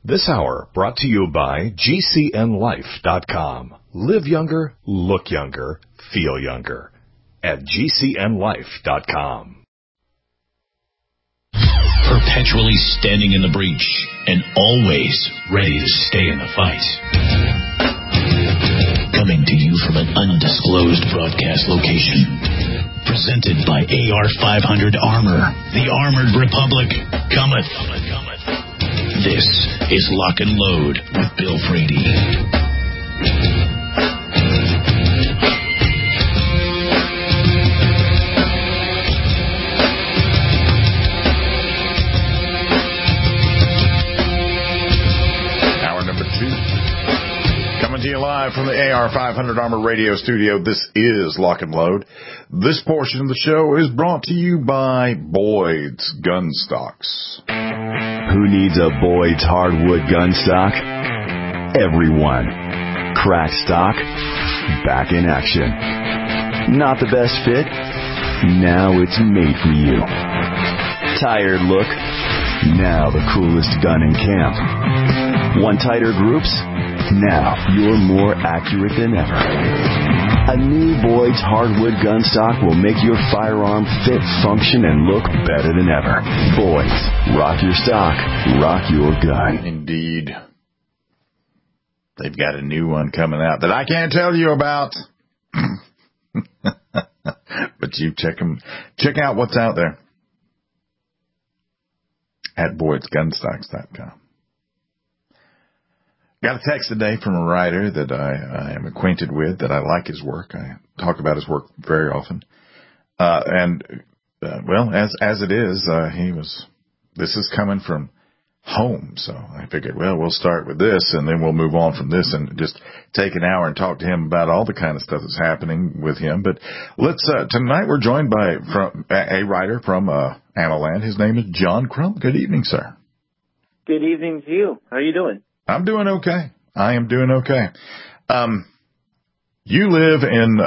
This hour brought to you by GCNLife.com. Live younger, look younger, feel younger at GCNLife.com. Perpetually standing in the breach and always ready to stay in the fight. Coming to you from an undisclosed broadcast location. Presented by AR-500 Armor, the Armored Republic cometh. This is Lock and Load with Bill Frady. Hour number 2. Coming to you live from the AR-500 Armor Radio Studio. This is Lock and Load. This portion of the show is brought to you by Boyd's Gun Stocks. Who needs a Boyd's hardwood gun stock? Everyone. Crack stock, back in action. Not the best fit? Now it's made for you. Tired look? Now the coolest gun in camp. Want tighter groups? Now you're more accurate than ever. A new Boyd's hardwood gun stock will make your firearm fit, function, and look better than ever. Boyd's. Rock your stock. Rock your gun. Indeed. They've got a new one coming out that I can't tell you about. But you check out what's out there at Boyd'sGunstocks.com. Got a text today from a writer that I am acquainted with, that I like his work. I talk about his work very often. Well, as it is, this is coming from home. So I figured, well, we'll start with this and then we'll move on from this and just take an hour and talk to him about all the kind of stuff that's happening with him. But tonight we're joined by a writer from Amaland. His name is John Crump. Good evening, sir. Good evening to you. How are you doing? I'm doing okay. I am doing okay. You live in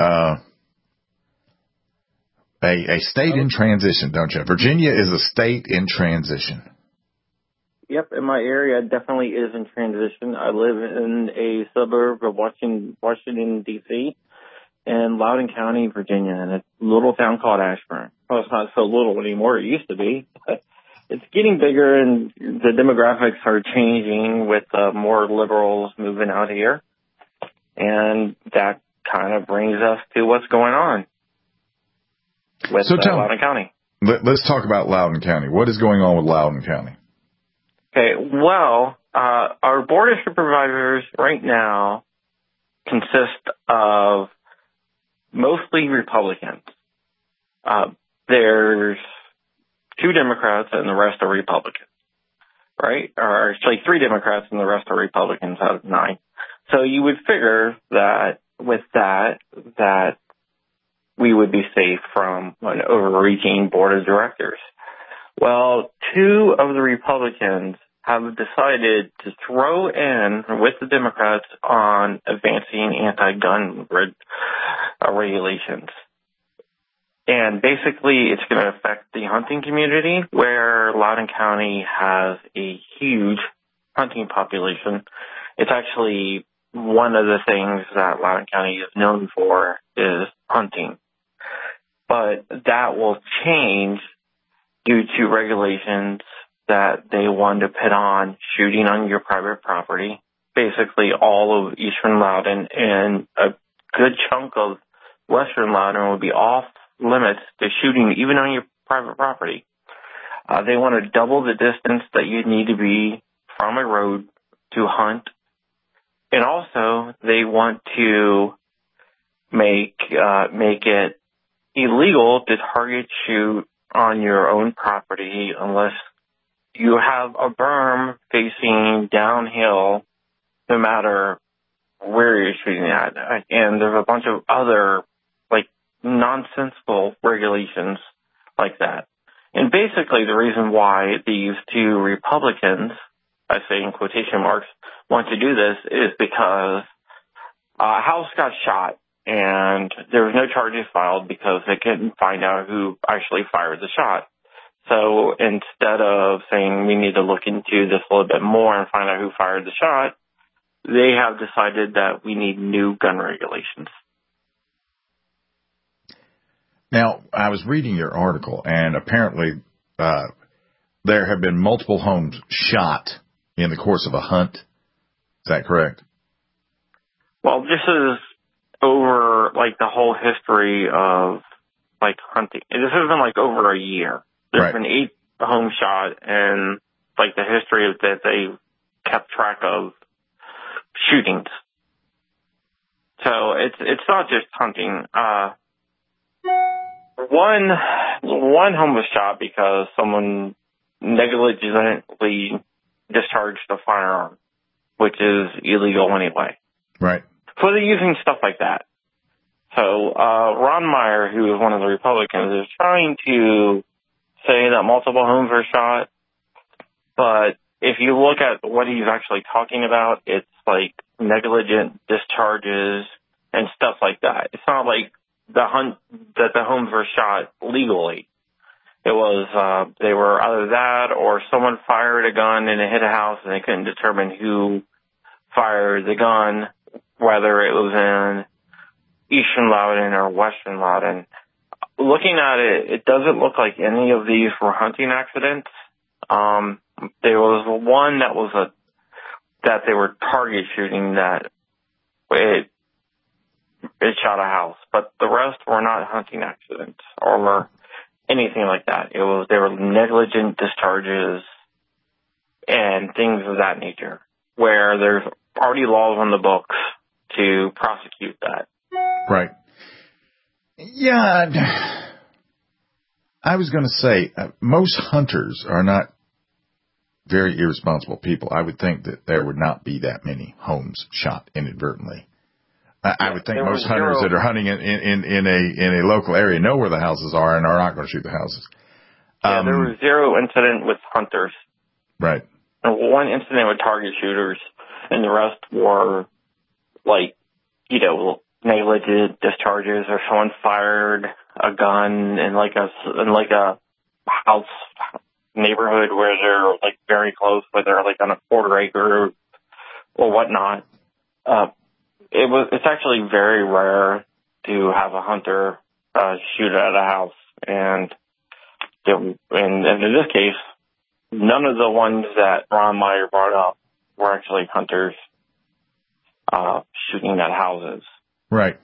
a state in transition, don't you? Virginia is a state in transition. Yep, in my area definitely is in transition. I live in a suburb of Washington, D.C., in Loudoun County, Virginia, in a little town called Ashburn. Well, it's not so little anymore. It used to be. It's getting bigger, and the demographics are changing with more liberals moving out here. And that kind of brings us to what's going on with Loudoun County. Let's talk about Loudoun County. What is going on with Loudoun County? Okay, well, our Board of Supervisors right now consist of mostly Republicans. There's 2 Democrats and the rest are Republicans, right? Or actually 3 Democrats and the rest are Republicans out of 9. So you would figure that with that we would be safe from an overreaching board of directors. Well, 2 of the Republicans have decided to throw in with the Democrats on advancing anti-gun regulations. And basically, it's going to affect the hunting community, where Loudoun County has a huge hunting population. It's actually one of the things that Loudoun County is known for is hunting. But that will change due to regulations that they want to put on shooting on your private property. Basically, all of eastern Loudoun and a good chunk of western Loudoun will be off limits to shooting even on your private property. They want to double the distance that you need to be from a road to hunt. And also, they want to make it illegal to target shoot on your own property unless you have a berm facing downhill, no matter where you're shooting at. And there's a bunch of other nonsensical regulations like that. And basically the reason why these 2 Republicans, I say in quotation marks, want to do this is because a house got shot and there was no charges filed because they couldn't find out who actually fired the shot. So instead of saying we need to look into this a little bit more and find out who fired the shot, they have decided that we need new gun regulations. Now, I was reading your article, and apparently there have been multiple homes shot in the course of a hunt. Is that correct? Well, this is over, like, the whole history of, like, hunting. This has been, like, over a year. There's been 8 homes shot, and, like, the history of that they kept track of shootings. So it's not just hunting. One home was shot because someone negligently discharged a firearm, which is illegal anyway. Right. So they're using stuff like that. So Ron Meyer, who is one of the Republicans, is trying to say that multiple homes were shot, but if you look at what he's actually talking about, it's like negligent discharges and stuff like that. It's not like the homes were shot legally. It was they were either that or someone fired a gun and it hit a house and they couldn't determine who fired the gun, whether it was in Eastern Loudoun or Western Loudoun. Looking at it, it doesn't look like any of these were hunting accidents. There was one that they were target shooting that it shot a house, but the rest were not hunting accidents or anything like that. They were negligent discharges and things of that nature, where there's already laws on the books to prosecute that. Right. Yeah, I was going to say most hunters are not very irresponsible people. I would think that there would not be that many homes shot inadvertently. I would think most hunters that are hunting in a local area know where the houses are and are not going to shoot the houses. Yeah, there was 0 incident with hunters. Right. And 1 incident with target shooters, and the rest were like, negligent discharges, or someone fired a gun in like a house neighborhood where they're like very close, where they're like on a quarter acre or whatnot. It's actually very rare to have a hunter shoot at a house, and in this case, none of the ones that Ron Meyer brought up were actually hunters shooting at houses. Right.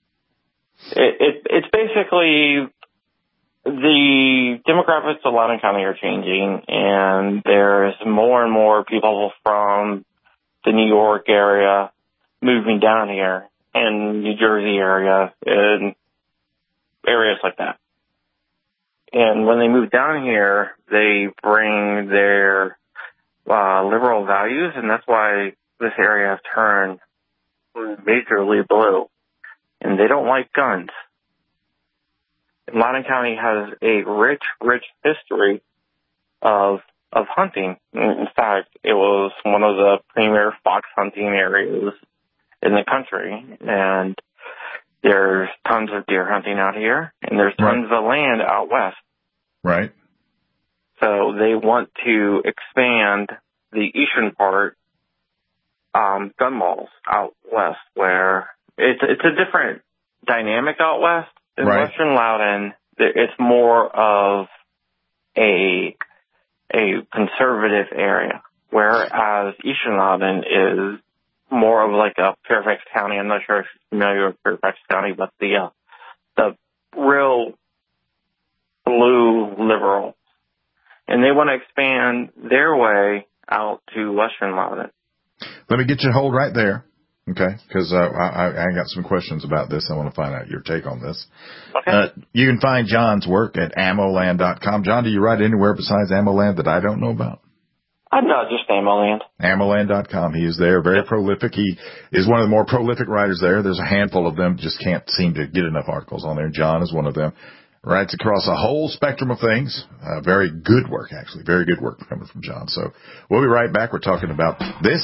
It's basically the demographics of Loudoun County are changing, and there's more and more people from the New York area moving down here, and New Jersey area, and areas like that. And when they move down here, they bring their liberal values, and that's why this area has turned majorly blue. And they don't like guns. Loudoun County has a rich history of hunting. In fact, it was one of the premier fox hunting areas in the country, and there's tons of deer hunting out here, and there's tons of land out west. Right. So they want to expand the eastern part, gun malls out west, where it's a different dynamic out west. In Western Loudoun, it's more of a conservative area, whereas Eastern Loudoun is more of like a Fairfax County. I'm not sure if you're familiar with Fairfax County, but the real blue liberal. And they want to expand their way out to Western Loudoun. Let me get you hold right there, okay? Because I got some questions about this. I want to find out your take on this. Okay. You can find John's work at ammoland.com. John, do you write anywhere besides Ammoland that I don't know about? No, just Ammoland. Ammoland.com. He is there, very prolific. He is one of the more prolific writers there. There's a handful of them, just can't seem to get enough articles on there. John is one of them. Writes across a whole spectrum of things. Very good work, actually. Very good work coming from John. So we'll be right back. We're talking about this.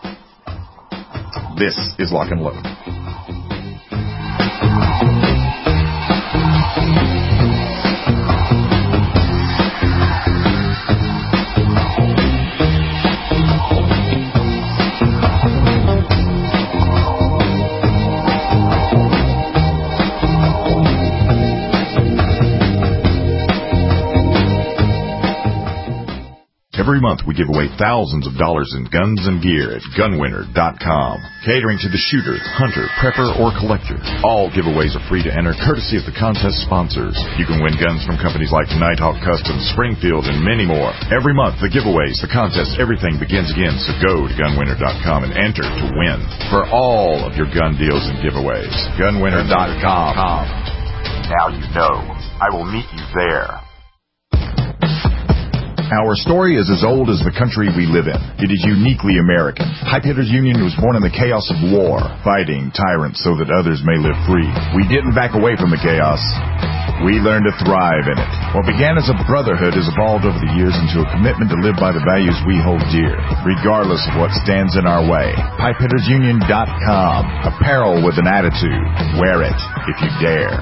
This is Lock and Load. Every month we give away thousands of dollars in guns and gear at gunwinner.com. Catering to the shooter, hunter, prepper, or collector. All giveaways are free to enter, courtesy of the contest sponsors. You can win guns from companies like Nighthawk Customs, Springfield, and many more. Every month, the giveaways, the contests, everything begins again. So go to gunwinner.com and enter to win for all of your gun deals and giveaways. Gunwinner.com. Now you know. I will meet you there. Our story is as old as the country we live in. It is uniquely American. Pipe Hitters Union was born in the chaos of war, fighting tyrants so that others may live free. We didn't back away from the chaos. We learned to thrive in it. What began as a brotherhood has evolved over the years into a commitment to live by the values we hold dear, regardless of what stands in our way. PipeHittersUnion.com. Apparel with an attitude. Wear it if you dare.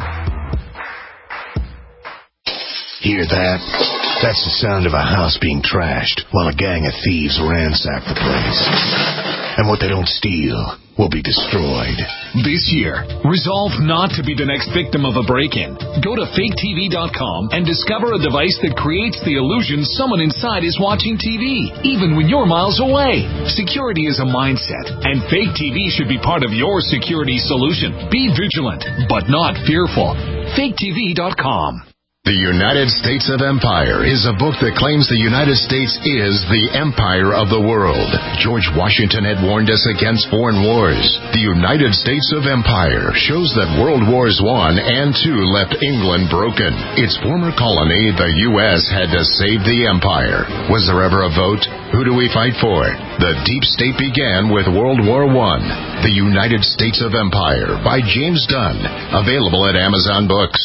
Hear that? That's the sound of a house being trashed while a gang of thieves ransack the place. And what they don't steal will be destroyed. This year, resolve not to be the next victim of a break-in. Go to faketv.com and discover a device that creates the illusion someone inside is watching TV, even when you're miles away. Security is a mindset, and Fake TV should be part of your security solution. Be vigilant, but not fearful. faketv.com. The United States of Empire is a book that claims the United States is the empire of the world. George Washington had warned us against foreign wars. The United States of Empire shows that World Wars I and II left England broken. Its former colony, the U.S., had to save the empire. Was there ever a vote? Who do we fight for? The deep state began with World War I. The United States of Empire by James Dunn. Available at Amazon Books.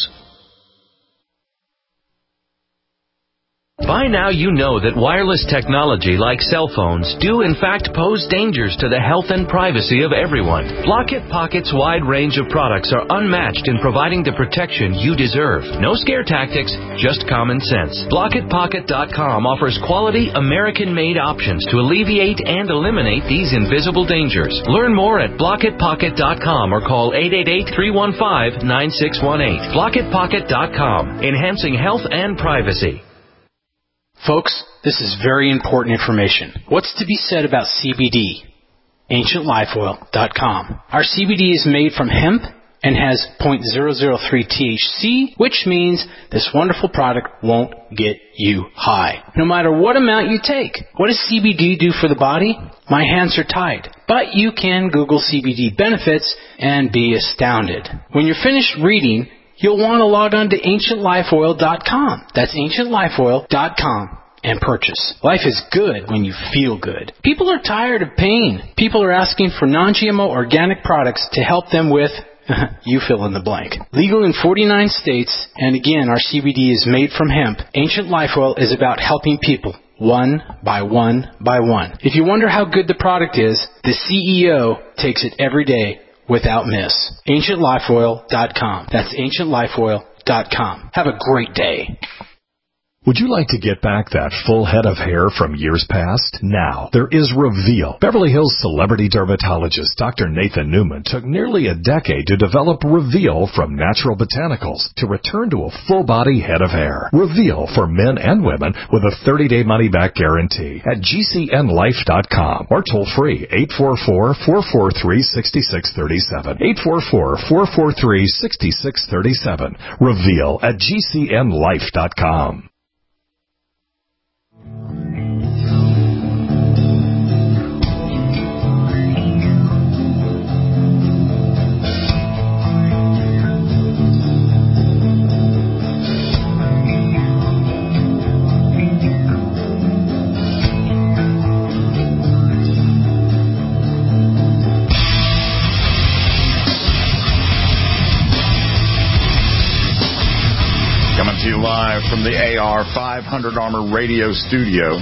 By now you know that wireless technology like cell phones do in fact pose dangers to the health and privacy of everyone. Blockit Pocket's wide range of products are unmatched in providing the protection you deserve. No scare tactics, just common sense. BlockitPocket.com offers quality American-made options to alleviate and eliminate these invisible dangers. Learn more at BlockitPocket.com or call 888-315-9618. BlockitPocket.com, enhancing health and privacy. Folks, this is very important information. What's to be said about CBD? AncientLifeOil.com. Our CBD is made from hemp and has 0.003 THC, which means this wonderful product won't get you high, no matter what amount you take. What does CBD do for the body? My hands are tied. But you can Google CBD benefits and be astounded. When you're finished reading, you'll want to log on to AncientLifeOil.com. That's AncientLifeOil.com and purchase. Life is good when you feel good. People are tired of pain. People are asking for non-GMO organic products to help them with, you fill in the blank. Legal in 49 states, and again, our CBD is made from hemp. Ancient Life Oil is about helping people. One by one by one. If you wonder how good the product is, the CEO takes it every day without miss. AncientLifeOil.com. That's AncientLifeOil.com. Have a great day. Would you like to get back that full head of hair from years past? Now, there is Reveal. Beverly Hills celebrity dermatologist Dr. Nathan Newman took nearly a decade to develop Reveal from natural botanicals to return to a full-body head of hair. Reveal for men and women with a 30-day money-back guarantee at GCNLife.com or toll-free 844-443-6637. 844-443-6637. Reveal at GCNLife.com. Coming to you live from the AR 500 Armor Radio Studio.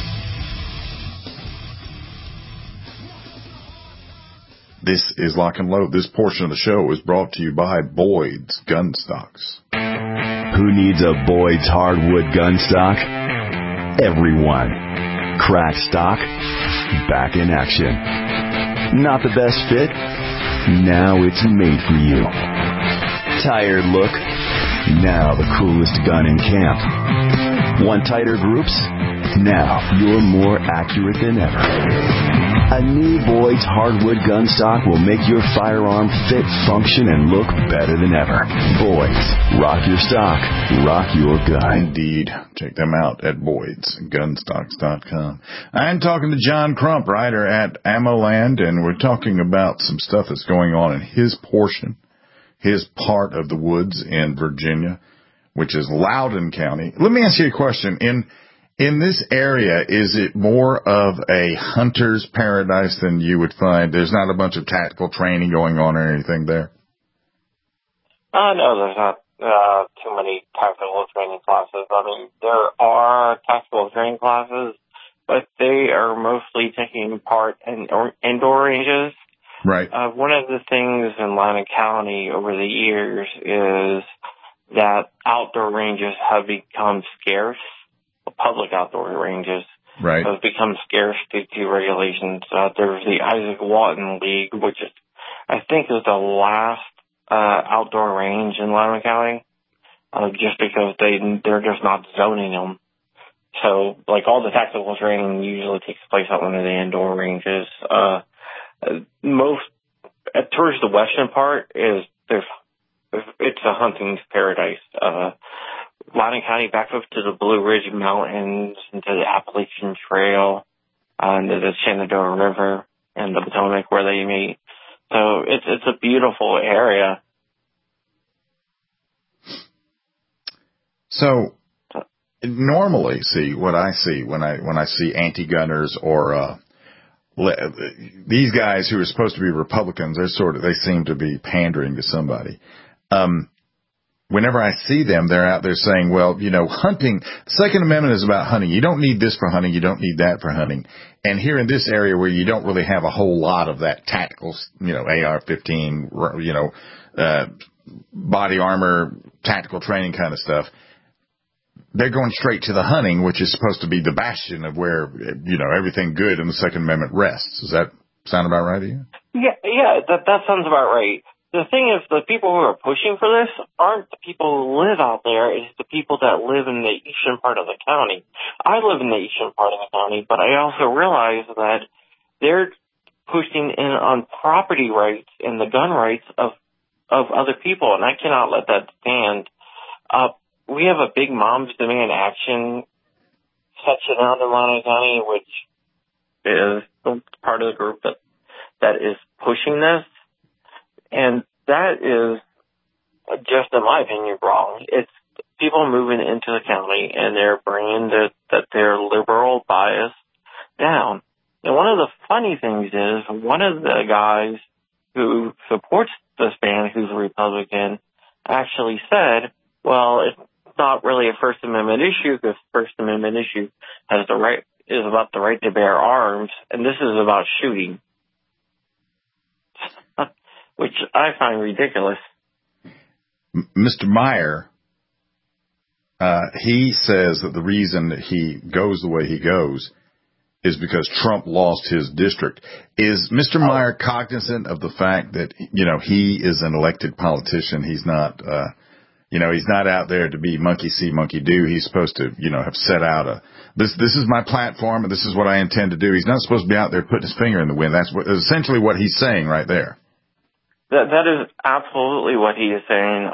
This is Lock and Load. This portion of the show is brought to you by Boyd's Gun Stocks. Who needs a Boyd's hardwood gun stock? Everyone. Crack stock, back in action. Not the best fit? Now it's made for you. Tired look? Now the coolest gun in camp. Want tighter groups? Now you're more accurate than ever. A new Boyd's hardwood gun stock will make your firearm fit, function, and look better than ever. Boyd's. Rock your stock. Rock your gun. Indeed. Check them out at BoydsGunstocks.com. I'm talking to John Crump, writer at AmmoLand, and we're talking about some stuff that's going on in his portion, his part of the woods in Virginia, which is Loudoun County. Let me ask you a question. In this area, is it more of a hunter's paradise than you would find? There's not a bunch of tactical training going on or anything there? No, there's not too many tactical training classes. I mean, there are tactical training classes, but they are mostly taking part in indoor ranges. Right. One of the things in Loudoun County over the years is that outdoor ranges have become scarce. Public outdoor ranges have become scarce due to regulations. There's the Isaac Walton League, which is, I think, is the last outdoor range in Loudoun County, just because they're just not zoning them. So, like, all the tactical training usually takes place at one of the indoor ranges. Towards the western part it's a hunting paradise. Loudoun County back up to the Blue Ridge Mountains, into the Appalachian Trail, into the Shenandoah River and the Potomac where they meet. So it's a beautiful area. So normally, when I see anti-gunners or these guys who are supposed to be Republicans, they seem to be pandering to somebody. Whenever I see them, they're out there saying, well, hunting, Second Amendment is about hunting. You don't need this for hunting. You don't need that for hunting. And here in this area where you don't really have a whole lot of that tactical, AR-15, body armor, tactical training kind of stuff, they're going straight to the hunting, which is supposed to be the bastion of where, everything good in the Second Amendment rests. Does that sound about right to you? Yeah, that sounds about right. The thing is, the people who are pushing for this aren't the people who live out there. It's the people that live in the eastern part of the county. I live in the eastern part of the county, but I also realize that they're pushing in on property rights and the gun rights of other people, and I cannot let that stand. We have a big Moms Demand Action section out in Loudoun County, which is part of the group that is pushing this. And that is, just in my opinion, wrong. It's people moving into the county and they're bringing their liberal bias down. And one of the funny things is, one of the guys who supports this ban, who's a Republican, actually said, well, it's not really a First Amendment issue, because First Amendment issue is about the right to bear arms, and this is about shooting. Which I find ridiculous. Mr. Meyer, he says that the reason that he goes the way he goes is because Trump lost his district. Is Mr. Meyer cognizant of the fact that, he is an elected politician? He's not, he's not out there to be monkey see, monkey do. He's supposed to, have set out this is my platform and this is what I intend to do. He's not supposed to be out there putting his finger in the wind. That's essentially what he's saying right there. That is absolutely what he is saying.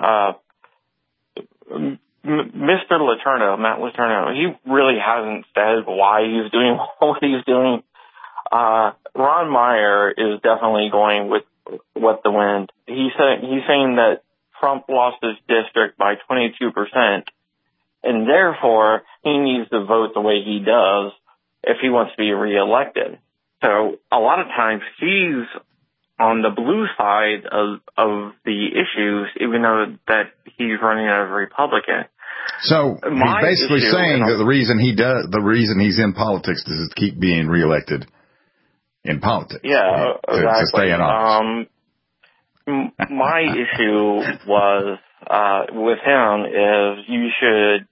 Mr. Letourneau, Matt Letourneau, he really hasn't said why he's doing what he's doing. Ron Meyer is definitely going with the wind. He's saying that Trump lost his district by 22%, and therefore he needs to vote the way he does if he wants to be reelected. So a lot of times he's on the blue side of the issues, even though that he's running as a Republican. So he's basically saying that the reason he's in politics is to keep being reelected in politics. Yeah, exactly. To stay in office. My issue was with him is you should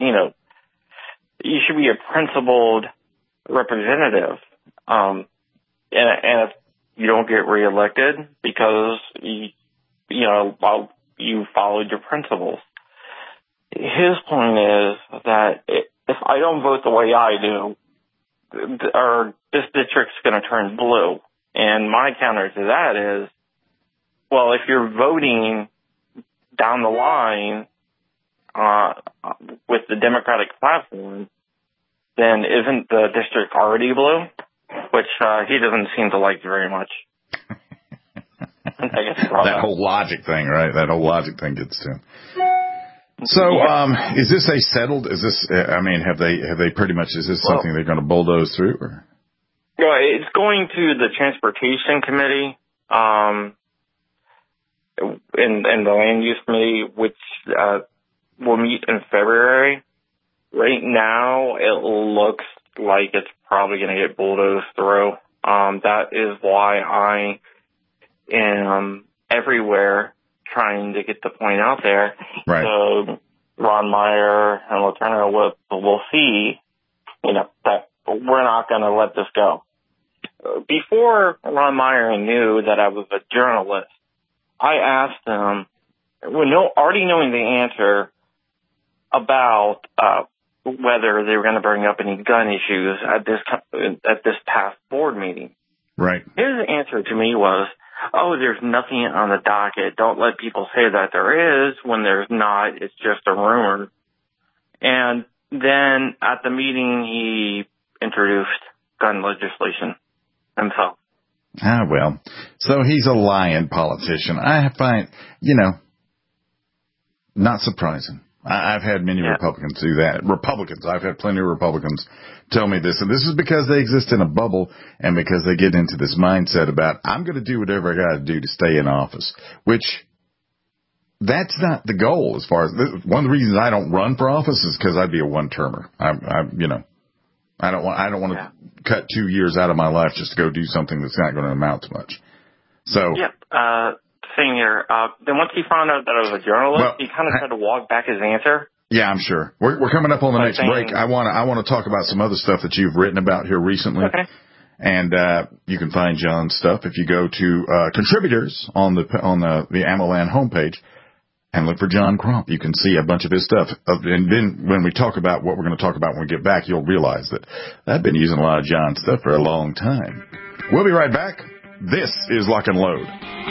be a principled representative, and if you don't get reelected because you followed your principles. His point is that if I don't vote the way I do, this district's going to turn blue. And my counter to that is, well, if you're voting down the line with the Democratic platform, then isn't the district already blue? Which he doesn't seem to like very much. I guess that whole logic thing, right? That whole logic thing gets to him. So, is this a settled? Is this? I mean, have they pretty much? Is this something they're going to bulldoze through? Or? It's going to the Transportation Committee, and the Land Use Committee, which will meet in February. Right now, it looks like it's probably going to get bulldozed through. That is why I am everywhere trying to get the point out there. Right. So Ron Meyer and LaTurno will see, that we're not going to let this go. Before Ron Meyer knew that I was a journalist, I asked him, already knowing the answer about whether they were going to bring up any gun issues at this past board meeting. Right. His answer to me was, there's nothing on the docket. Don't let people say that there is when there's not. It's just a rumor. And then at the meeting, he introduced gun legislation himself. Well. So he's a lying politician. I find, not surprising. I've had many Republicans do that. I've had plenty of Republicans tell me this. And this is because they exist in a bubble and because they get into this mindset about, I'm going to do whatever I got to do to stay in office, which that's not the goal as far as one of the reasons I don't run for office is because I'd be a one-termer. I don't want to cut 2 years out of my life just to go do something that's not going to amount to much. So. Yep. Same here. Then once he found out that I was a journalist, he kind of tried to walk back his answer. Yeah, I'm sure. We're coming up on the next break. I want to talk about some other stuff that you've written about here recently. Okay. And you can find John's stuff if you go to contributors on the AmmoLand homepage and look for John Crump. You can see a bunch of his stuff. And then when we talk about what we're going to talk about when we get back, you'll realize that I've been using a lot of John's stuff for a long time. We'll be right back. This is Lock and Load.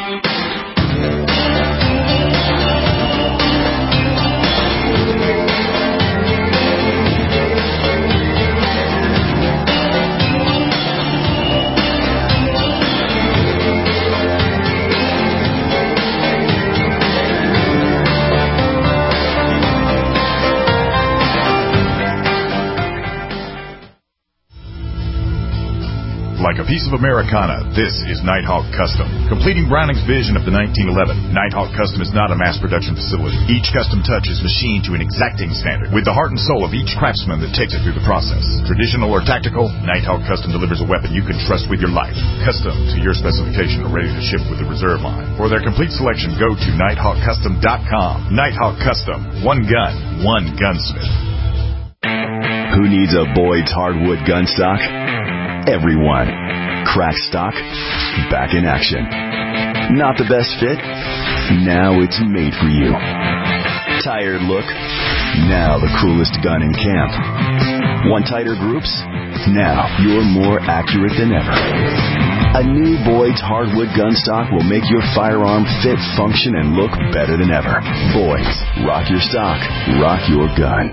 Like a piece of Americana, this is Nighthawk Custom. Completing Browning's vision of the 1911, Nighthawk Custom is not a mass production facility. Each custom touch is machined to an exacting standard, with the heart and soul of each craftsman that takes it through the process. Traditional or tactical, Nighthawk Custom delivers a weapon you can trust with your life. Custom to your specification or ready to ship with the reserve line. For their complete selection, go to nighthawkcustom.com. Nighthawk Custom. One gun, one gunsmith. Who needs a Boyd's hardwood gun stock? Everyone. Crack stock, back in action. Not the best fit? Now it's made for you. Tired look? Now the coolest gun in camp. Want tighter groups? Now you're more accurate than ever. A new Boyd's hardwood gun stock will make your firearm fit, function, and look better than ever. Boyd's. Rock your stock. Rock your gun.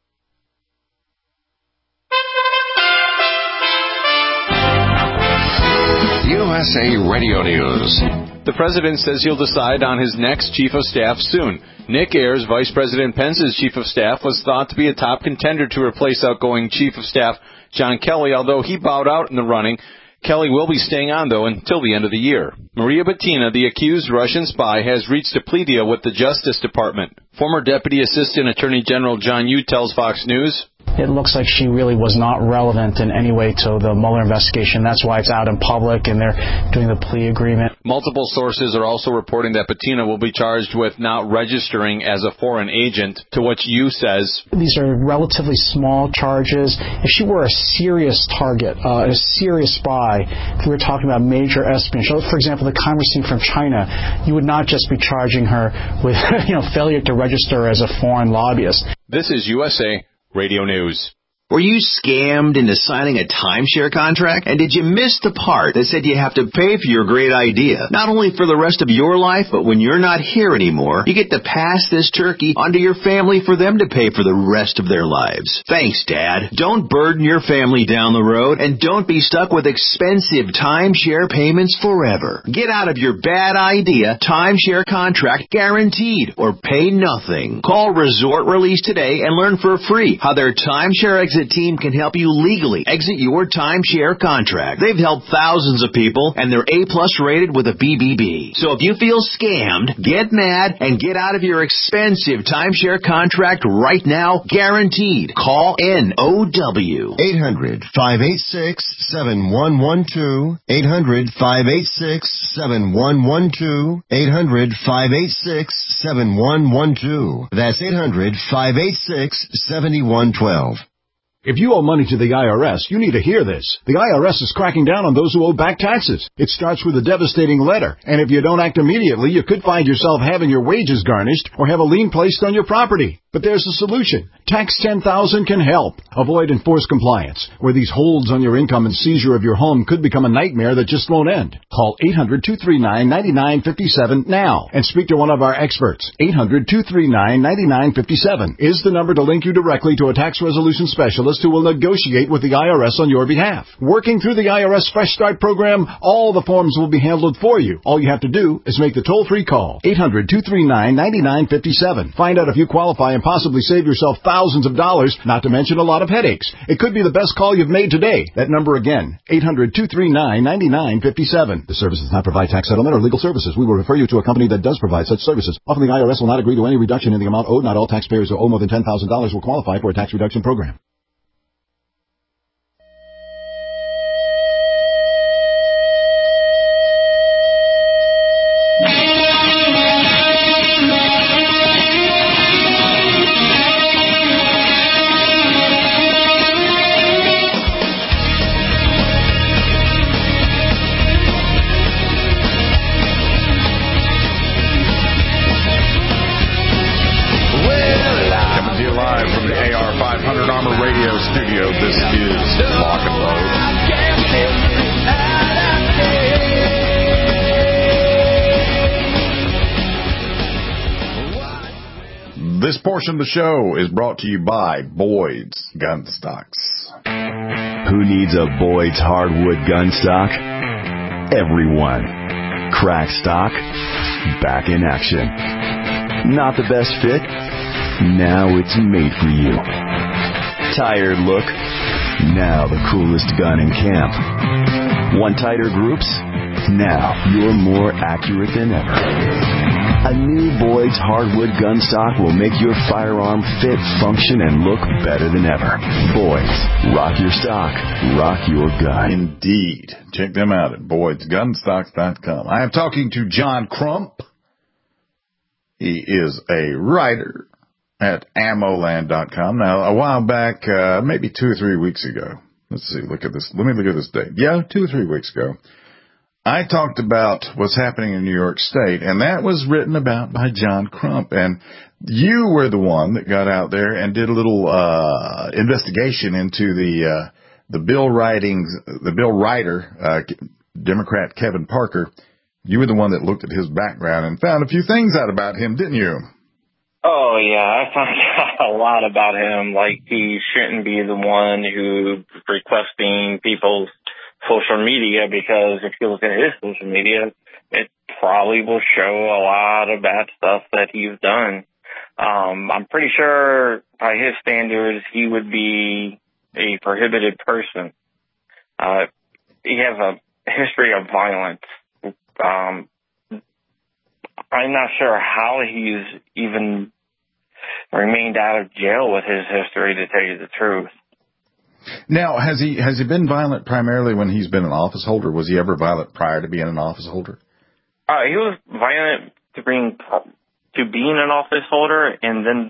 USA Radio News. The president says he'll decide on his next chief of staff soon. Nick Ayers, Vice President Pence's chief of staff, was thought to be a top contender to replace outgoing chief of staff John Kelly, although he bowed out in the running. Kelly will be staying on, though, until the end of the year. Maria Butina, the accused Russian spy, has reached a plea deal with the Justice Department. Former Deputy Assistant Attorney General John Yoo tells Fox News, it looks like she really was not relevant in any way to the Mueller investigation. That's why it's out in public, and they're doing the plea agreement. Multiple sources are also reporting that Butina will be charged with not registering as a foreign agent, to which Yoo says, these are relatively small charges. If she were a serious target, a serious spy, if we were talking about major espionage, for example, the congressman from China, you would not just be charging her with failure to register as a foreign lobbyist. This is USA Radio News. Were you scammed into signing a timeshare contract? And did you miss the part that said you have to pay for your great idea? Not only for the rest of your life, but when you're not here anymore, you get to pass this turkey onto your family for them to pay for the rest of their lives. Thanks, Dad. Don't burden your family down the road, and don't be stuck with expensive timeshare payments forever. Get out of your bad idea timeshare contract guaranteed, or pay nothing. Call Resort Release today and learn for free how their timeshare exit team can help you legally exit your timeshare contract. They've helped thousands of people, and they're A+ rated with a BBB. So if you feel scammed, get mad and get out of your expensive timeshare contract right now, guaranteed. Call NOW. 800-586-7112. 800-586-7112. 800-586-7112. That's 800-586-7112. If you owe money to the IRS, you need to hear this. The IRS is cracking down on those who owe back taxes. It starts with a devastating letter, and if you don't act immediately, you could find yourself having your wages garnished or have a lien placed on your property. But there's a solution. Tax 10,000 can help. Avoid enforced compliance, where these holds on your income and seizure of your home could become a nightmare that just won't end. Call 800-239-9957 now and speak to one of our experts. 800-239-9957 is the number to link you directly to a tax resolution specialist who will negotiate with the IRS on your behalf. Working through the IRS Fresh Start program, all the forms will be handled for you. All you have to do is make the toll-free call. 800-239-9957. Find out if you qualify and possibly save yourself thousands of dollars, not to mention a lot of headaches. It could be the best call you've made today. That number again, 800-239-9957. The service does not provide tax settlement or legal services. We will refer you to a company that does provide such services. Often the IRS will not agree to any reduction in the amount owed. Not all taxpayers who owe more than $10,000 will qualify for a tax reduction program. This portion of the show is brought to you by Boyd's Gun Stocks. Who needs a Boyd's hardwood gun stock? Everyone. Crack stock, back in action. Not the best fit? Now it's made for you. Tired look? Now the coolest gun in camp. Want tighter groups? Now you're more accurate than ever. A new Boyd's hardwood gun stock will make your firearm fit, function, and look better than ever. Boyd's. Rock your stock. Rock your gun. Indeed. Check them out at Boyd'sGunstocks.com. I am talking to John Crump. He is a writer at AmmoLand.com. Now, a while back, maybe 2 or 3 weeks ago. Let's see. Look at this. Let me look at this date. Yeah, 2 or 3 weeks ago. I talked about what's happening in New York State, and that was written about by John Crump. And you were the one that got out there and did a little investigation into the bill writer, Democrat Kevin Parker. You were the one that looked at his background and found a few things out about him, didn't you? Oh, yeah, I found out a lot about him. Like, he shouldn't be the one who's requesting people's social media, because if you look at his social media, it probably will show a lot of bad stuff that he's done. I'm pretty sure by his standards, he would be a prohibited person. He has a history of violence. I'm not sure how he's even remained out of jail with his history, to tell you the truth. Now, has he been violent primarily when he's been an office holder? Was he ever violent prior to being an office holder? He was violent to being an office holder, and then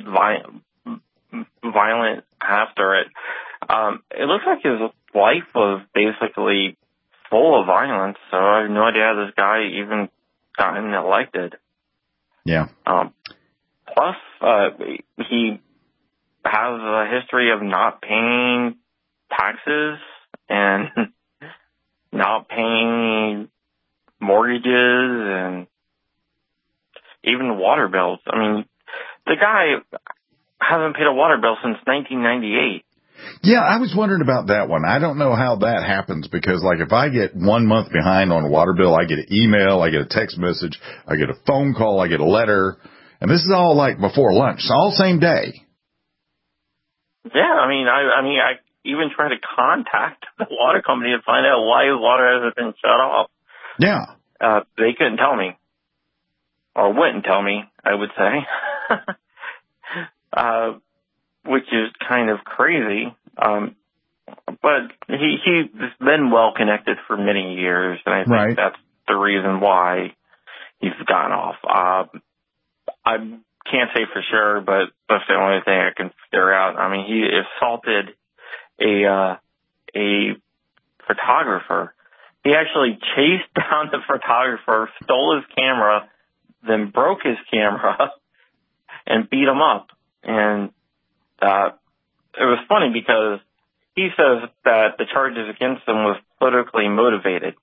violent after it. It looks like his life was basically full of violence, so I have no idea how this guy even gotten elected. Yeah. Plus, he has a history of not paying taxes and not paying mortgages and even water bills. I mean, the guy hasn't paid a water bill since 1998. Yeah, I was wondering about that one. I don't know how that happens because, like, if I get 1 month behind on a water bill, I get an email, I get a text message, I get a phone call, I get a letter, and this is all, like, before lunch. It's all same day. Yeah, I mean, I even tried to contact the water company to find out why his water hasn't been shut off. Yeah. They couldn't tell me. Or wouldn't tell me, I would say. Which is kind of crazy. But he's been well connected for many years, and I think that's the reason why he's gotten off. I can't say for sure, but that's the only thing I can figure out. I mean, he assaulted a photographer. He actually chased down the photographer, stole his camera, then broke his camera and beat him up. And it was funny because he says that the charges against him was politically motivated.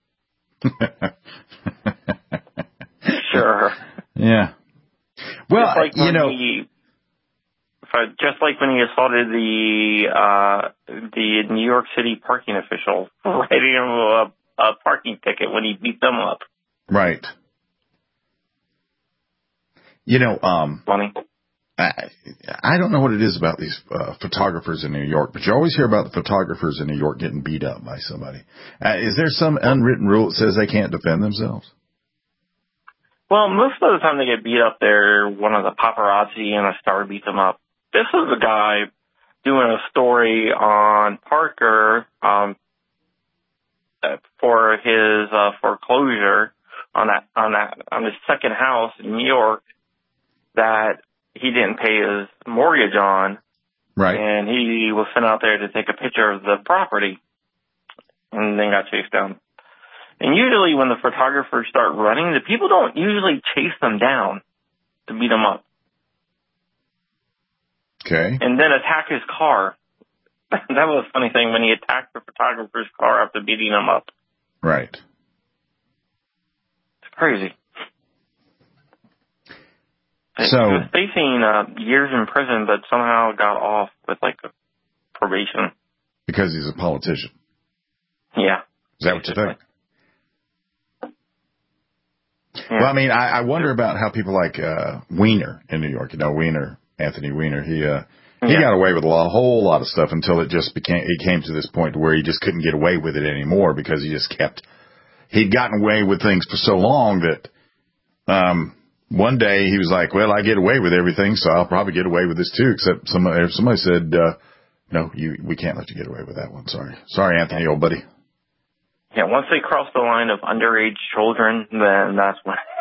Sure. Yeah. Well, just like when he assaulted the New York City parking official, writing him a parking ticket when he beat them up. Right. Funny. I don't know what it is about these photographers in New York, but you always hear about the photographers in New York getting beat up by somebody. Is there some unwritten rule that says they can't defend themselves? Well, most of the time they get beat up, they're one of the paparazzi and a star beats them up. This is a guy doing a story on Parker for his foreclosure on his second house in New York that he didn't pay his mortgage on. Right. And he was sent out there to take a picture of the property and then got chased down. And usually when the photographers start running, the people don't usually chase them down to beat them up. Okay. And then attack his car. That was a funny thing when he attacked the photographer's car after beating him up. Right. It's crazy. So he was facing years in prison, but somehow got off with like a probation. Because he's a politician. Yeah. Is that what you think? Yeah. Well, I mean, I wonder about how people like Weiner in New York. Anthony Weiner. He got away with a whole lot of stuff until it came to this point where he just couldn't get away with it anymore because he'd gotten away with things for so long that one day he was like, well, I get away with everything, so I'll probably get away with this too, except somebody said, no, we can't let you get away with that one. Sorry, Anthony, old buddy. Yeah, once they cross the line of underage children, then that's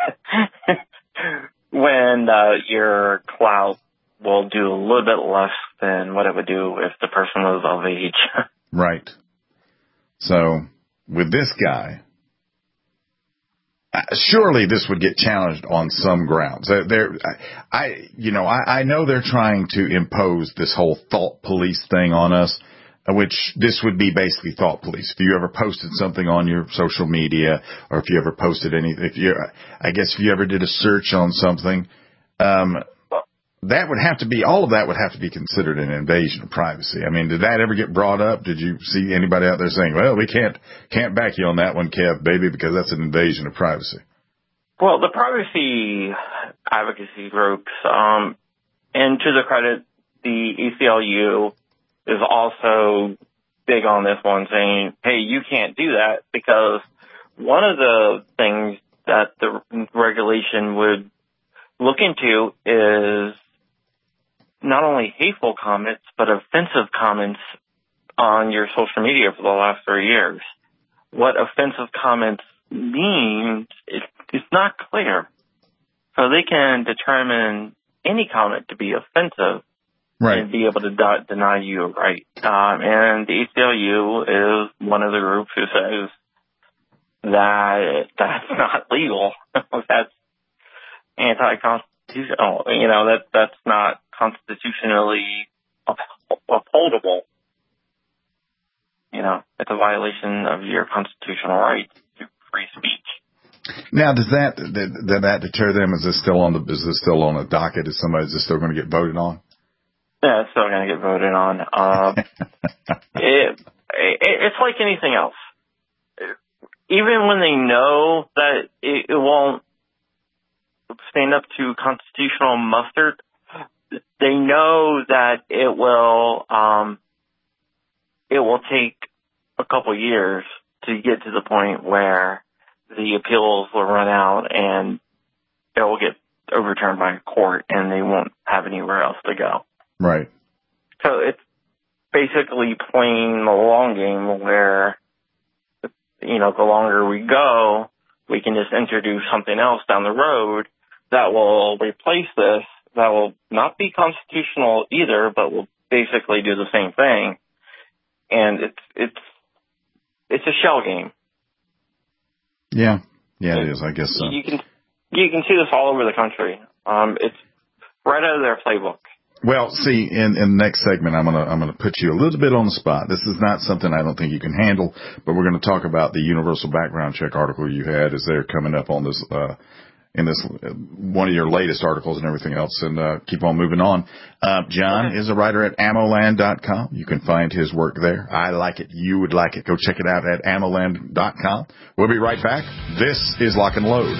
when your clout will do a little bit less than what it would do if the person was of age. Right. So with this guy, surely this would get challenged on some grounds. I know they're trying to impose this whole thought police thing on us, which this would be basically thought police. If you ever posted something on your social media, or if you ever posted anything, if you ever did a search on something, all of that would have to be considered an invasion of privacy. I mean, did that ever get brought up? Did you see anybody out there saying, well, we can't back you on that one, Kev, baby, because that's an invasion of privacy? Well, the privacy advocacy groups, and to the credit, the ACLU is also big on this one, saying, hey, you can't do that, because one of the things that the regulation would look into is not only hateful comments, but offensive comments on your social media for the last 3 years. What offensive comments means, it's not clear. So they can determine any comment to be offensive, right, and be able to deny you a right. And the ACLU is one of the groups who says that that's not legal. That's anti-constitutional. That's not constitutionally upholdable. You know, it's a violation of your constitutional right to free speech. Now, does that deter them? Is this still on the docket? Is this still going to get voted on? Yeah, it's still going to get voted on. It's like anything else. Even when they know that it won't stand up to constitutional muster, they know that it will take a couple years to get to the point where the appeals will run out and it will get overturned by a court and they won't have anywhere else to go. Right. So it's basically playing the long game where, you know, the longer we go, we can just introduce something else down the road that will replace this, that will not be constitutional either, but will basically do the same thing. And it's a shell game. Yeah, it is. I guess so. You can see this all over the country. It's right out of their playbook. Well, see, in the next segment, I'm gonna put you a little bit on the spot. This is not something I don't think you can handle, but we're going to talk about the universal background check article you had as they're coming up on this in this one of your latest articles and everything else, and keep on moving on. John is a writer at ammoland.com. You can find his work there. I like it. You would like it. Go check it out at ammoland.com. We'll be right back. This is Lock and Load.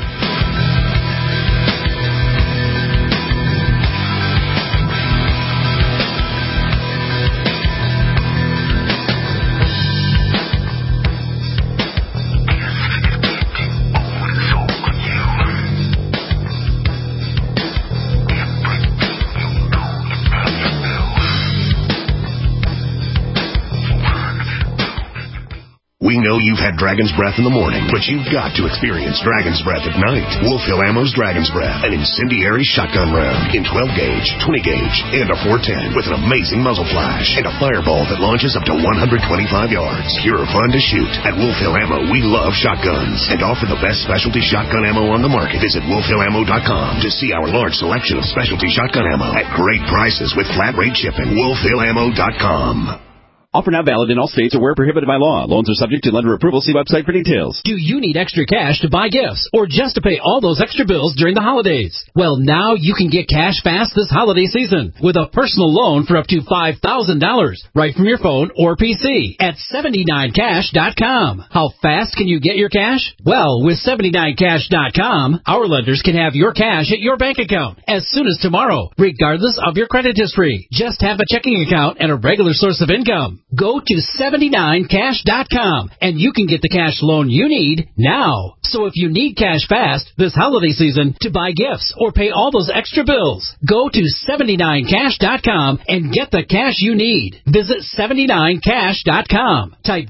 We know you've had Dragon's Breath in the morning, but you've got to experience Dragon's Breath at night. Wolf Hill Ammo's Dragon's Breath, an incendiary shotgun round in 12 gauge, 20 gauge, and a 410 with an amazing muzzle flash and a fireball that launches up to 125 yards. Pure fun to shoot. At Wolf Hill Ammo, we love shotguns and offer the best specialty shotgun ammo on the market. Visit wolfhillammo.com to see our large selection of specialty shotgun ammo at great prices with flat rate shipping. wolfhillammo.com. Offer not valid in all states or where prohibited by law. Loans are subject to lender approval. See website for details. Do you need extra cash to buy gifts or just to pay all those extra bills during the holidays? Well, now you can get cash fast this holiday season with a personal loan for up to $5,000 right from your phone or PC at 79cash.com. How fast can you get your cash? Well, with 79cash.com, our lenders can have your cash at your bank account as soon as tomorrow, regardless of your credit history. Just have a checking account and a regular source of income. Go to 79cash.com and you can get the cash loan you need now. So if you need cash fast this holiday season to buy gifts or pay all those extra bills, go to 79cash.com and get the cash you need. Visit 79cash.com. Type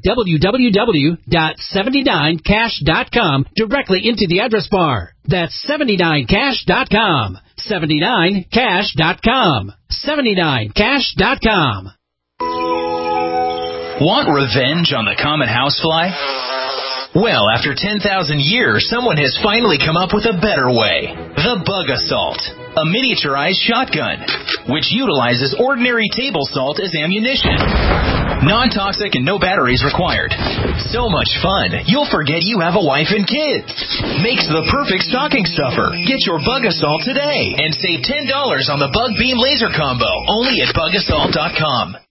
www.79cash.com directly into the address bar. That's 79cash.com. 79cash.com. 79cash.com. Want revenge on the common housefly? Well, after 10,000 years, someone has finally come up with a better way. The Bug Assault, a miniaturized shotgun, which utilizes ordinary table salt as ammunition. Non-toxic and no batteries required. So much fun, you'll forget you have a wife and kids. Makes the perfect stocking stuffer. Get your Bug Assault today and save $10 on the Bug Beam Laser Combo, only at bugassault.com.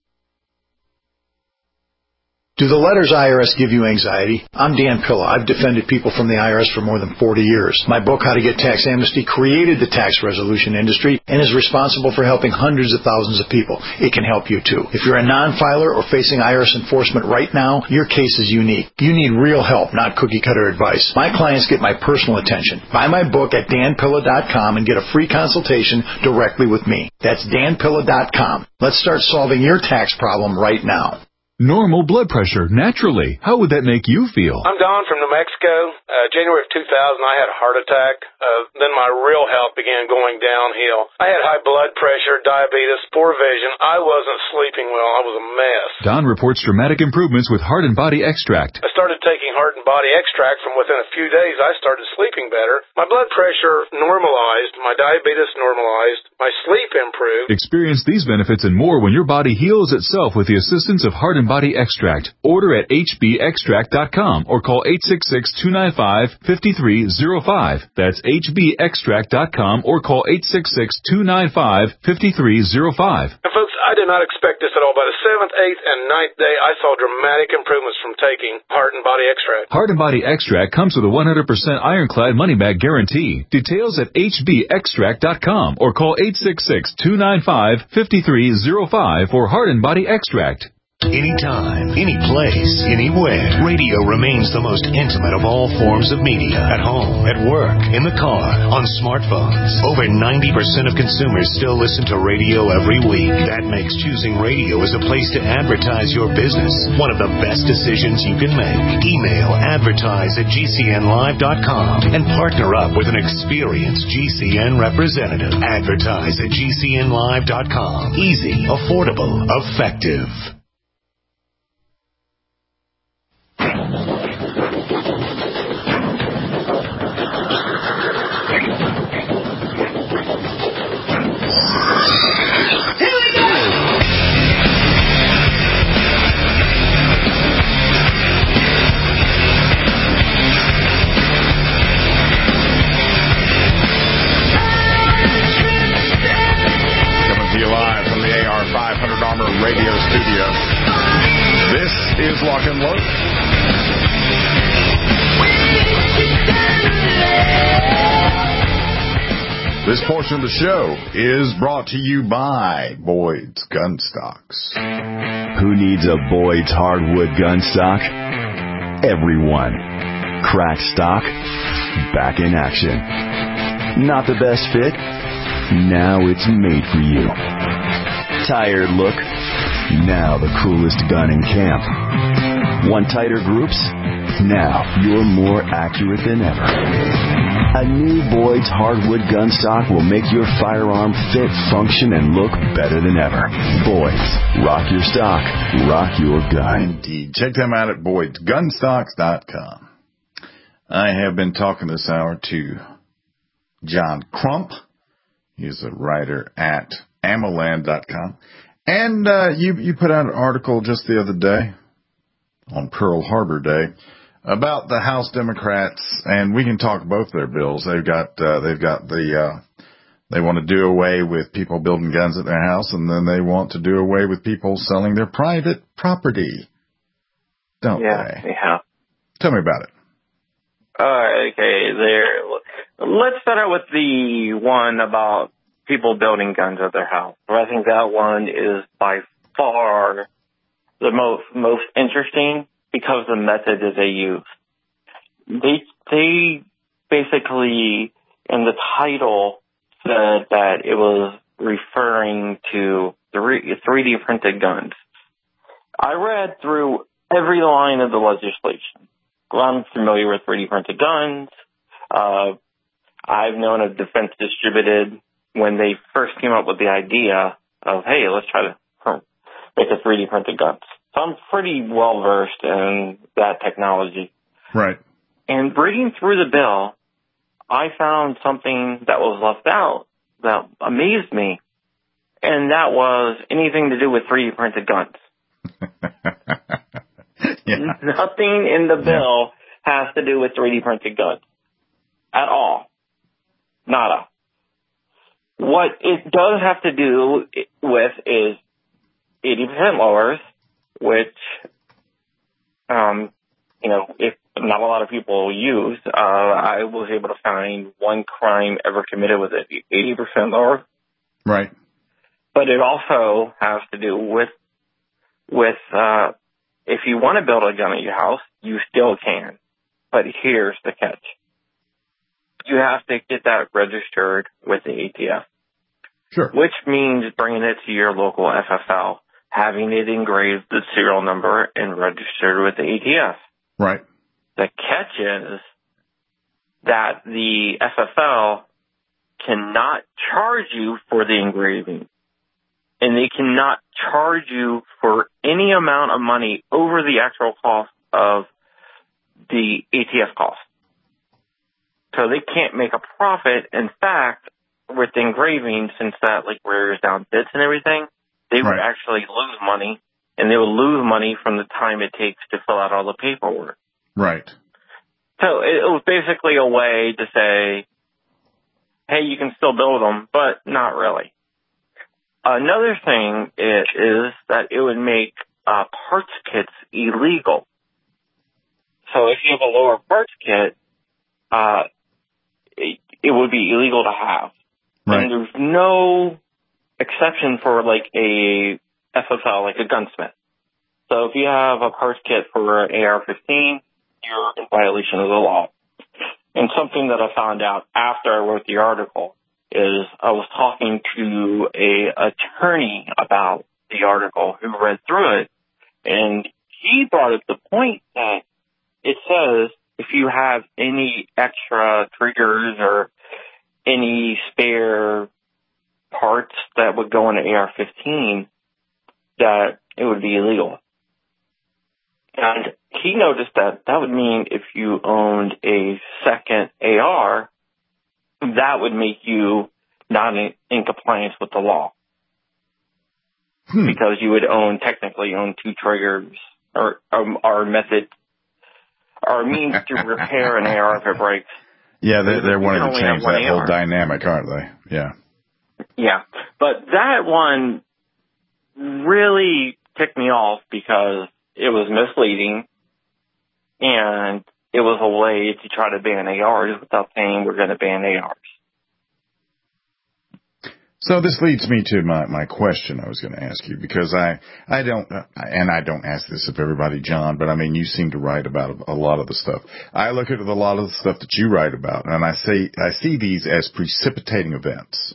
Do the letters IRS give you anxiety? I'm Dan Pilla. I've defended people from the IRS for more than 40 years. My book, How to Get Tax Amnesty, created the tax resolution industry and is responsible for helping hundreds of thousands of people. It can help you too. If you're a non-filer or facing IRS enforcement right now, your case is unique. You need real help, not cookie-cutter advice. My clients get my personal attention. Buy my book at danpilla.com and get a free consultation directly with me. That's danpilla.com. Let's start solving your tax problem right now. Normal blood pressure, naturally. How would that make you feel? I'm Don from New Mexico. January of 2000, I had a heart attack. Then my real health began going downhill. I had high blood pressure, diabetes, poor vision. I wasn't sleeping well. I was a mess. Don reports dramatic improvements with Heart and Body Extract. I started taking Heart and Body Extract. From within a few days, I started sleeping better. My blood pressure normalized. My diabetes normalized. My sleep improved. Experience these benefits and more when your body heals itself with the assistance of Heart and Body Extract. Order at hbextract.com or call 866-295-5305. That's hbextract.com or call 866-295-5305. And folks, I did not expect this at all. By the 7th, 8th, and 9th day, I saw dramatic improvements from taking Heart and Body Extract. Heart and Body Extract comes with a 100% ironclad money-back guarantee. Details at hbextract.com or call 866-295-5305 for Heart and Body Extract. Anytime, any place, anywhere. Radio remains the most intimate of all forms of media. At home, at work, in the car, on smartphones. Over 90% of consumers still listen to radio every week. That makes choosing radio as a place to advertise your business one of the best decisions you can make. Email advertise@gcnlive.com and partner up with an experienced GCN representative. Advertise@gcnlive.com. Easy, affordable, effective. Radio studio. This is Lock and Load. This portion of the show is brought to you by Boyd's Gun Stocks. Who needs a Boyd's hardwood gun stock? Everyone. Crack stock, back in action. Not the best fit? Now it's made for you. Tired look? Now the coolest gun in camp. Want tighter groups? Now you're more accurate than ever. A new Boyd's hardwood gun stock will make your firearm fit, function, and look better than ever. Boyd's. Rock your stock. Rock your gun. Indeed. Check them out at Boyd'sGunstocks.com. I have been talking this hour to John Crump. He's a writer at AmmoLand.com. And you put out an article just the other day on Pearl Harbor Day about the House Democrats, and we can talk both their bills. They want to do away with people building guns at their house, and then they want to do away with people selling their private property. Don't they? Yeah. Tell me about it. Okay, let's start out with the one about people building guns at their house. I think that one is by far the most interesting because of the method that they use. They basically, in the title, said that it was referring to 3D printed guns. I read through every line of the legislation. I'm familiar with 3D printed guns. I've known of Defense Distributed when they first came up with the idea of, hey, let's try to make a 3D printed gun. So I'm pretty well versed in that technology. Right. And reading through the bill, I found something that was left out that amazed me. And that was anything to do with 3D printed guns. Yeah. Nothing in the bill has to do with 3D printed guns. At all. Nada. What it does have to do with is 80% lowers, which, if not a lot of people use, I was able to find one crime ever committed with it, 80% lower. Right. But it also has to do with if you want to build a gun at your house, you still can. But here's the catch. You have to get that registered with the ATF. Sure. Which means bringing it to your local FFL, having it engraved the serial number and registered with the ATF. Right. The catch is that the FFL cannot charge you for the engraving, and they cannot charge you for any amount of money over the actual cost of the ATF cost. So they can't make a profit. In fact, with the engraving, since that like wears down bits and everything, they would actually lose money, and they would lose money from the time it takes to fill out all the paperwork. Right. So it was basically a way to say, hey, you can still build them, but not really. Another thing is that it would make parts kits illegal. So if you have a lower parts kit, it would be illegal to have. Right. And there's no exception for like a FFL, like a gunsmith. So if you have a parts kit for an AR-15, you're in violation of the law. And something that I found out after I wrote the article is I was talking to a attorney about the article who read through it, and he brought up the point that it says if you have any extra triggers or any spare parts that would go in an AR-15, that it would be illegal. And he noticed that would mean if you owned a second AR, that would make you not in compliance with the law. Because you would technically own two triggers or method or means to repair an AR if it breaks. Yeah, they're wanting to change that whole dynamic, aren't they? Yeah. Yeah. But that one really ticked me off because it was misleading, and it was a way to try to ban ARs without saying we're going to ban ARs. So this leads me to my question I was going to ask you, because I don't ask this of everybody, John, but I mean, you seem to write about a lot of the stuff. I look at a lot of the stuff that you write about, and I see these as precipitating events.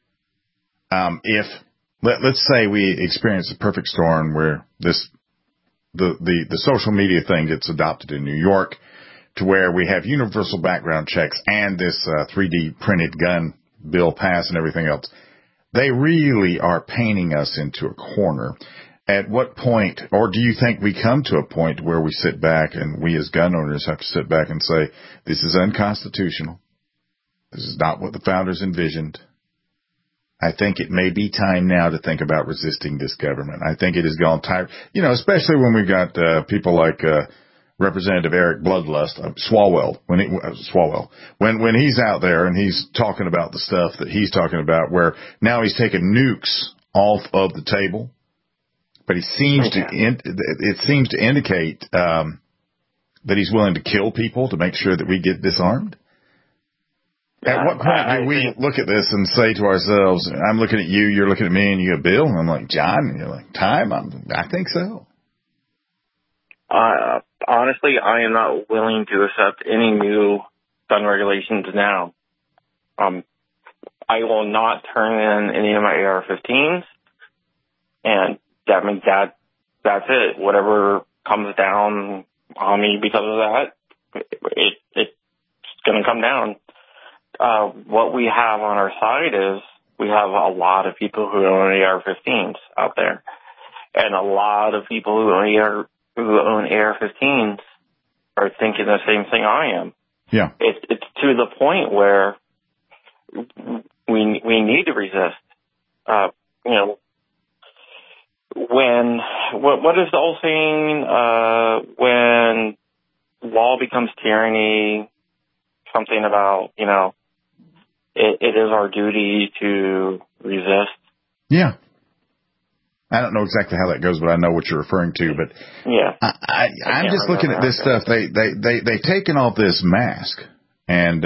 Let's say we experience a perfect storm where the social media thing gets adopted in New York, to where we have universal background checks and this 3D printed gun bill passed and everything else. They really are painting us into a corner. At what point, or do you think we come to a point where we sit back and we as gun owners have to sit back and say, this is unconstitutional. This is not what the founders envisioned. I think it may be time now to think about resisting this government. I think it has gone tired, especially when we've got people like Representative Eric Bloodlust, Swalwell, when he's out there and he's talking about the stuff that he's talking about, where now he's taking nukes off of the table, but it seems to indicate that he's willing to kill people to make sure that we get disarmed. At what point do we look at this and say to ourselves, I'm looking at you, you're looking at me, and you go, Bill, and I'm like, John, and you're like, time? I think so. Honestly, I am not willing to accept any new gun regulations now. I will not turn in any of my AR-15s, and that means that's it. Whatever comes down on me because of that, it's going to come down. What we have on our side is we have a lot of people who own AR-15s out there, and a lot of people who own AR-15s are thinking the same thing I am. Yeah, it's to the point where we need to resist. What is the old saying? When law becomes tyranny, something about it is our duty to resist. Yeah. I don't know exactly how that goes, but I know what you're referring to. But yeah, I'm just looking at this stuff. They've taken off this mask, and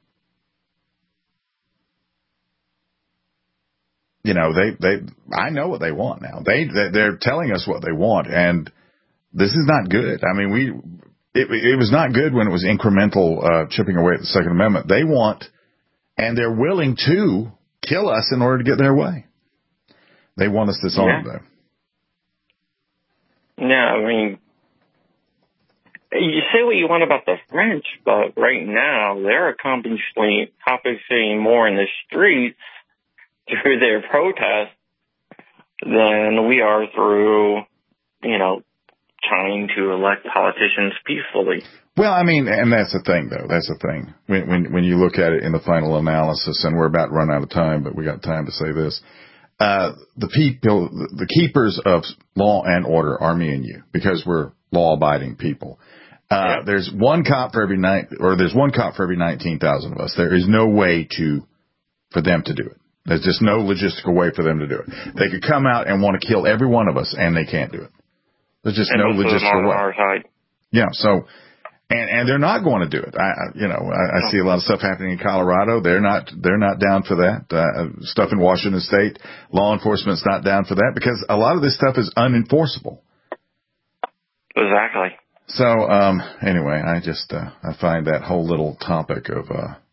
I know what they want now. They're telling us what they want, and this is not good. I mean, it was not good when it was incremental chipping away at the Second Amendment. They want, and they're willing to kill us in order to get their way. They want us disarmed, though. No, I mean, you say what you want about the French, but right now they're accomplishing more in the streets through their protests than we are through, trying to elect politicians peacefully. Well, I mean, and that's the thing, though. That's the thing. When you look at it in the final analysis, and we're about to run out of time, but we got time to say this. The keepers of law and order are me and you, because we're law-abiding people. There's one cop for every 19,000 of us. There is no way for them to do it. There's just no logistical way for them to do it. They could come out and want to kill every one of us, and they can't do it. There's just no logistical way. Our side. Yeah. So, and they're not going to do it. I see a lot of stuff happening in Colorado. They're not down for that. Stuff in Washington State, law enforcement's not down for that because a lot of this stuff is unenforceable. Exactly. So, anyway, I find that whole little topic of,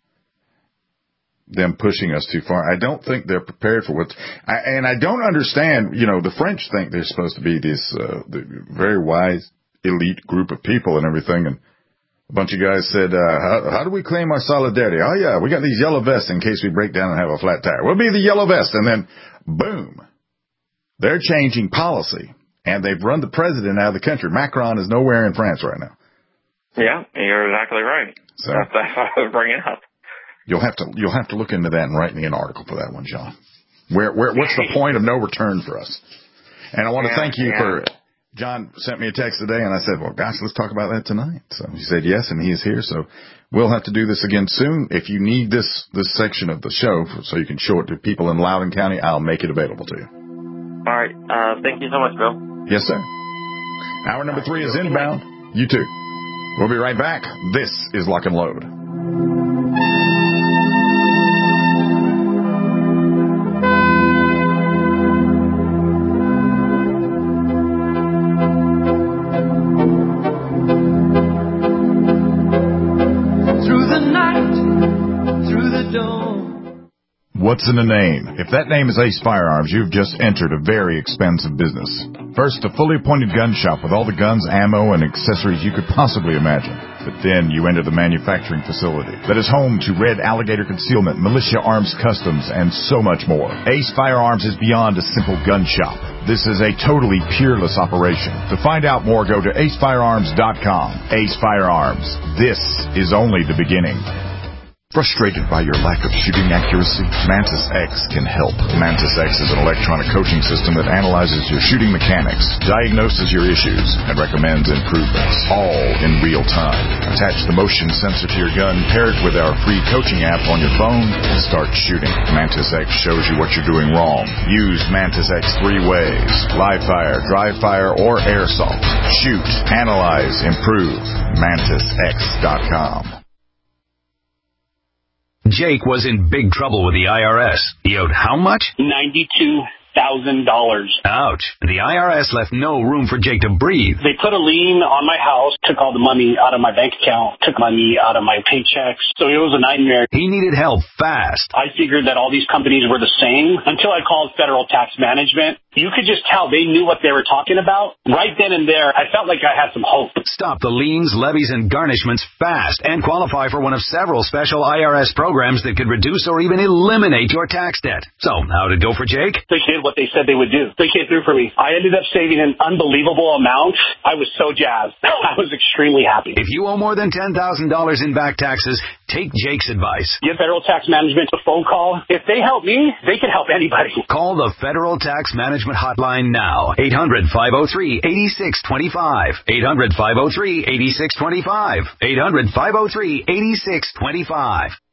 them pushing us too far. I don't think they're prepared for and I don't understand, the French think they're supposed to be this, very wise elite group of people and everything. And a bunch of guys said, how do we claim our solidarity? Oh yeah, we got these yellow vests in case we break down and have a flat tire. We'll be the yellow vest. And then boom, they're changing policy and they've run the president out of the country. Macron is nowhere in France right now. Yeah, you're exactly right. So that's what I was bringing up. You'll have to look into that and write me an article for that one, John. What's the point of no return for us? And I want to thank you for, John sent me a text today and I said, well, gosh, let's talk about that tonight. So he said yes, and he is here. So we'll have to do this again soon. If you need this section of the show so you can show it to people in Loudoun County, I'll make it available to you. All right. Thank you so much, Bill. Yes, sir. Hour number 3 is inbound. You too. We'll be right back. This is Lock and Load. What's in a name? If that name is Ace Firearms, you've just entered a very expensive business. First, a fully appointed gun shop with all the guns, ammo, and accessories you could possibly imagine. But then you enter the manufacturing facility that is home to Red Alligator Concealment, Militia Arms Customs, and so much more. Ace Firearms is beyond a simple gun shop. This is a totally peerless operation. To find out more, go to acefirearms.com. Ace Firearms. This is only the beginning. Frustrated by your lack of shooting accuracy? Mantis X can help. Mantis X is an electronic coaching system that analyzes your shooting mechanics, diagnoses your issues, and recommends improvements, all in real time. Attach the motion sensor to your gun, pair it with our free coaching app on your phone, and start shooting. Mantis X shows you what you're doing wrong. Use Mantis X 3 ways: live fire, dry fire, or airsoft. Shoot, analyze, improve. MantisX.com. Jake was in big trouble with the IRS. He owed how much? $92,000. Ouch. The IRS left no room for Jake to breathe. They put a lien on my house, took all the money out of my bank account, took money out of my paychecks. So it was a nightmare. He needed help fast. I figured that all these companies were the same until I called Federal Tax Management. You could just tell they knew what they were talking about. Right then and there, I felt like I had some hope. Stop the liens, levies, and garnishments fast and qualify for one of several special IRS programs that could reduce or even eliminate your tax debt. So, how'd it go for Jake? They did what they said they would do. They came through for me. I ended up saving an unbelievable amount. I was so jazzed. I was extremely happy. If you owe more than $10,000 in back taxes, take Jake's advice. Give Federal Tax Management a phone call. If they help me, they can help anybody. Call the Federal Tax Management hotline now. 800-503-8625. 800-503-8625. 800-503-8625.